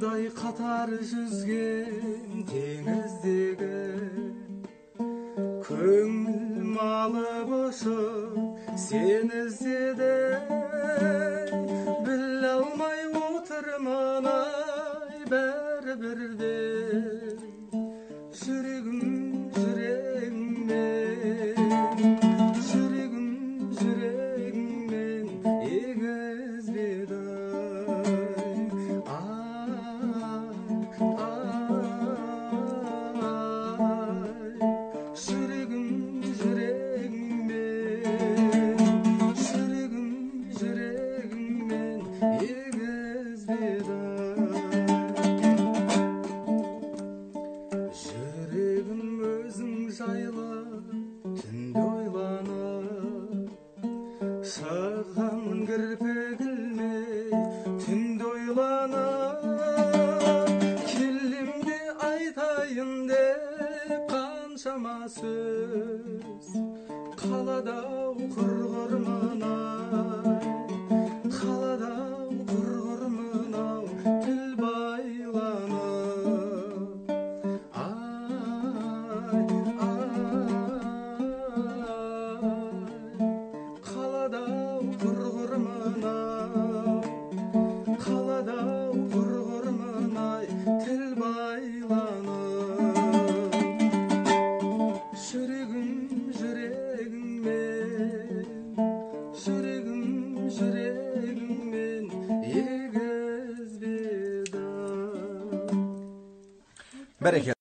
Suday katar süzgen dengizdeki Көңіл малы бошып сен іздеді Біле алмай отырмын ай бәрібірде Жүрегім жүрегіммен егізбеді Жүрегім өзің жайлы түнде ойланып Шыққанмын кірпік ілмей түнде ойланып Келем де айтайын деп қаншама сөз Қалада құрғырмын ай Қалада құрғырмын ау тіл байланып Қалада құрғырмын ау Қалада құрғырмын ай тіл байланып жүрегіммен егіз беді. Бәрекелді.